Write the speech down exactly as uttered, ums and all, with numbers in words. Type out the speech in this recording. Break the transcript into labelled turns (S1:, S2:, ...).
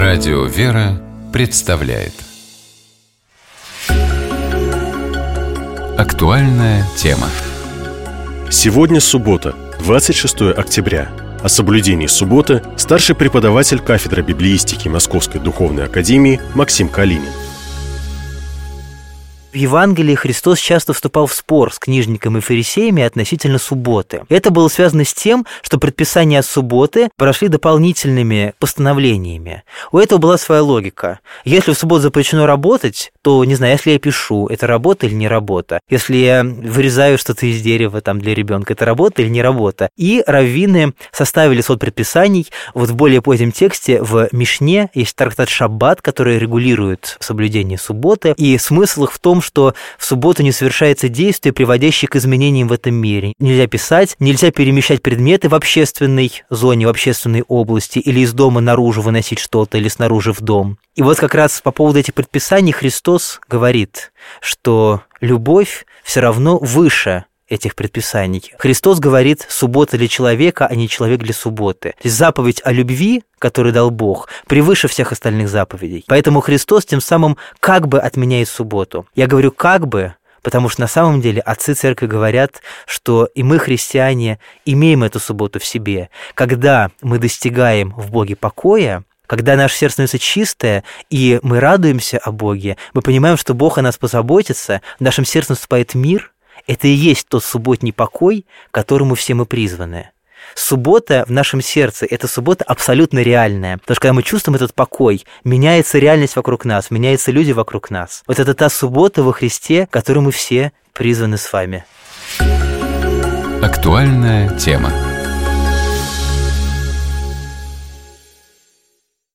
S1: Радио «Вера» представляет актуальная тема.
S2: Сегодня суббота, двадцать шестое октября. О соблюдении субботы старший преподаватель кафедры библеистики Московской духовной академии Максим Калинин.
S3: В Евангелии Христос часто вступал в спор с книжниками и фарисеями относительно субботы. Это было связано с тем, что предписания от субботы прошли дополнительными постановлениями. У этого была своя логика. Если в субботу запрещено работать, то, не знаю, если я пишу, это работа или не работа? Если я вырезаю что-то из дерева там, для ребенка, это работа или не работа? И раввины составили свод предписаний. Вот в более позднем тексте в Мишне есть трактат Шаббат, который регулирует соблюдение субботы, и смысл их в том, что в субботу не совершается действие, приводящее к изменениям в этом мире. Нельзя писать, нельзя перемещать предметы в общественной зоне, в общественной области, или из дома наружу выносить что-то, или снаружи в дом. И вот как раз по поводу этих предписаний Христос говорит, что любовь все равно выше этих предписаний. Христос говорит: суббота для человека, а не человек для субботы. То есть заповедь о любви, которую дал Бог, превыше всех остальных заповедей. Поэтому Христос тем самым как бы отменяет субботу. Я говорю «как бы», потому что на самом деле отцы церкви говорят, что и мы, христиане, имеем эту субботу в себе. Когда мы достигаем в Боге покоя, когда наше сердце становится чистое, и мы радуемся о Боге, мы понимаем, что Бог о нас позаботится, в нашем сердце наступает мир. Это и есть тот субботний покой, к которому все мы призваны. Суббота в нашем сердце – это суббота абсолютно реальная. Потому что когда мы чувствуем этот покой, меняется реальность вокруг нас, меняются люди вокруг нас. Вот это та суббота во Христе, к которой мы все призваны с вами.
S1: Актуальная тема.